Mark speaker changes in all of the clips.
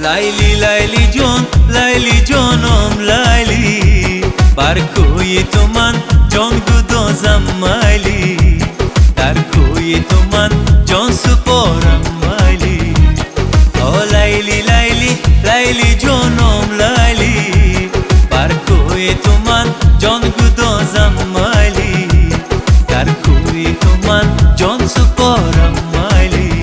Speaker 1: لیلی لیلی جون، لیلی جانم لیلی، بر کوی تو من جان گدازم میلی، در کوی تو من جان سپارم میلی. آ لیلی لیلی لیلی جانم لیلی، بر کوی تو من جان گدازم میلی، در کوی تو من جان سپارم میلی.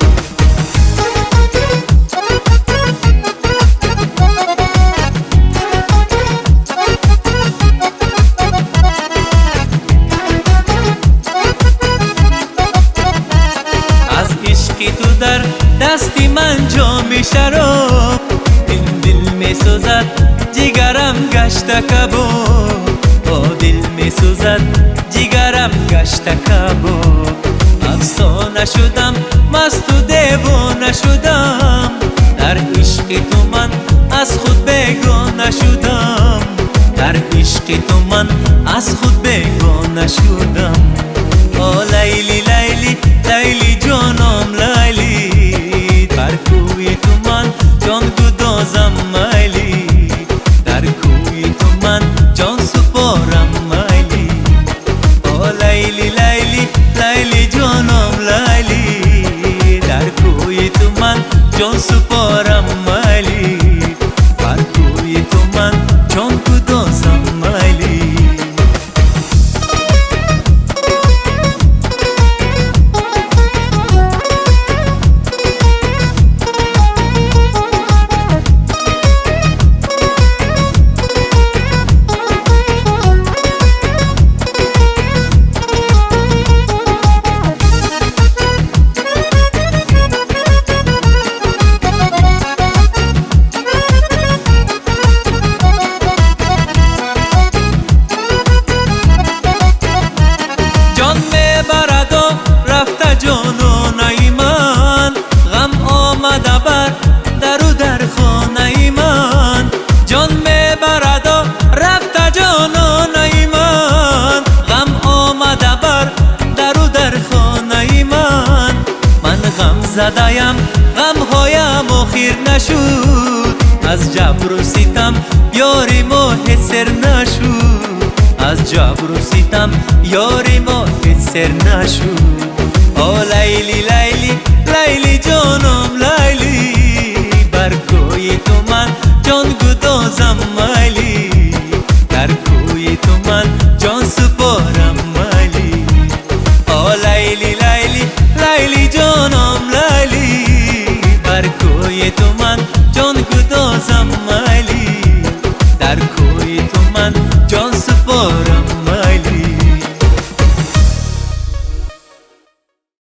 Speaker 1: عشقی تو در دستی من جام شراب، این دل می سوزد جگرم گشته کباب، با دل می سوزد جگرم گشته کباب. افسانه شدم مست و دیوانه شدم، در عشق تو من از خود بیگانه شدم، در عشق تو من از خود بیگانه شدم. آ لیلی لیلی لیلی جانم لیلی، در کوی تو من جان گدازم میلی، در کوی تو من جان سپارم میلی. آ لیلی لیلی لیلی جانم لیلی، در کوی تو من جان سپارم میلی، در کوی تو من جان گدازم میلی. جانانه من غم آمده بر در و در خانه من، جان میبرد و رفت جانانه من، غم آمده بر در و در خانه من. من غم زده‌ام غمهایم آخر نشد، از جبر و ستم یاری ما حسر نشد، از جبر و ستم یاری ما حسر نشد. آ لیلی لیلی لیلی جانم لیلی، بر کوی تو من جان گدازم میلی، در کوی تو من جان سپارم میلی. آ لیلی لیلی لیلی جانم لیلی، بر کوی تو من جان گدازم میلی، در کوی تو من جان